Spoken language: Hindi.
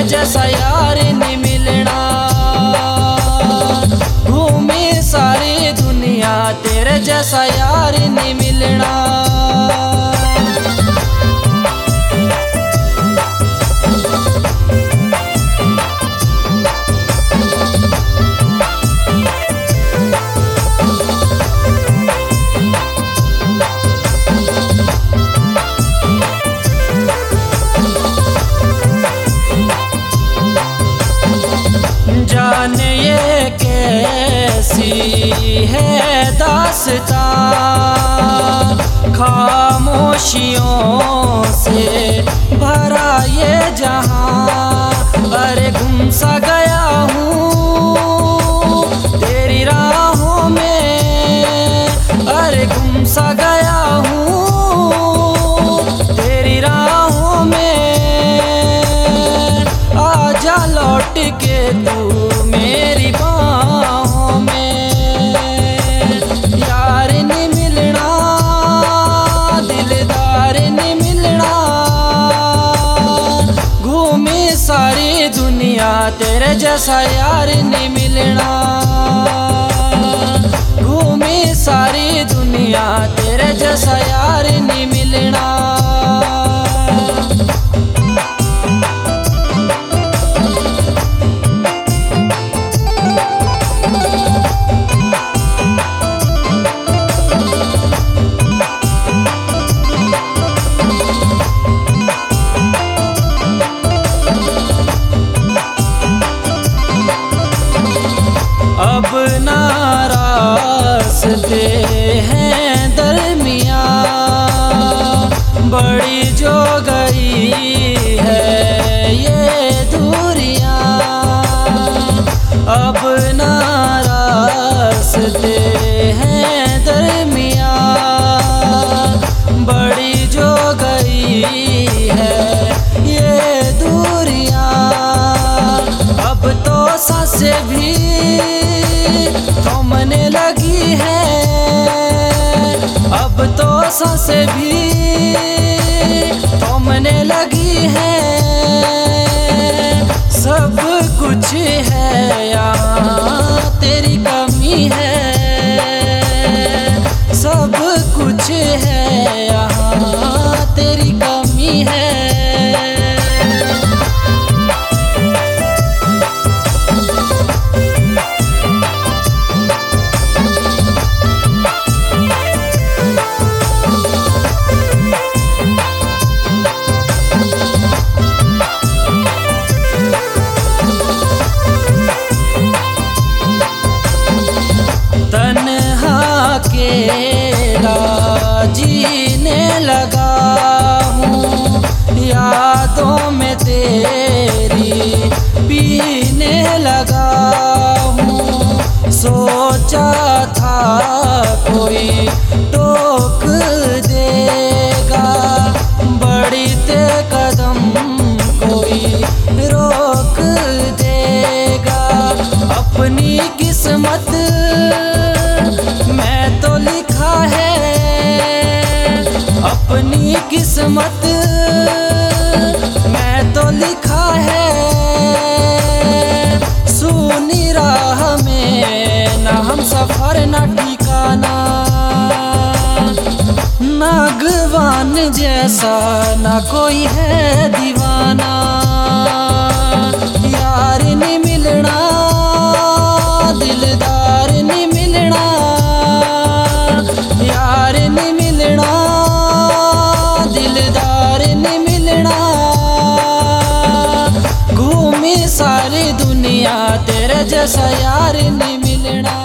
जैसा यार नहीं मिलना। घूमी सारी दुनिया तेरे जैसा यार नहीं मिलना। जाने ये कैसी है दास्तां, खामोशियों से भरा ये जहां। अरे गुम सा गया हूँ तेरी राहों में, अरे गुम सा गया हूँ तेरी राहों में। आजा लौट के तू मेरी बाहों में। यार नहीं मिलना, दिलदार नहीं मिलना। घूमी सारी दुनिया तेरे जैसा यार नहीं मिलना। घूमी सारी दुनिया तेरे जैसा यार नहीं मिलना। अब नाराज़ते हैं दरमियाँ, बड़ी जो गई है ये दूरियाँ। अब नाराज़ते हैं दरमियाँ, बड़ी जो गई है ये दूरियाँ। अब तो सांसें भी थमने लगी है, अब तो सांसें भी थमने लगी है। सब कुछ है यहाँ तेरी कमी है, सब कुछ है यहाँ तेरी कमी है। अकेला जीने लगा हूँ, यादों में तेरी पीने लगा हूँ। सोचा था कोई टोक देगा, बढ़ते कदम कोई रोक देगा। अपनी किस्मत मैं तो लिखा है, अपनी किस्मत मैं तो लिखा है। सुनी राह में ना हम सफर ना ठिकाना, नागवान जैसा ना कोई है दीवाना। यार नहीं मिलना, दिलदार नहीं मिलना। यार नहीं मिलना, दिलदार नहीं मिलना। घूमी सारी दुनिया तेरे जैसा यार नहीं मिलना।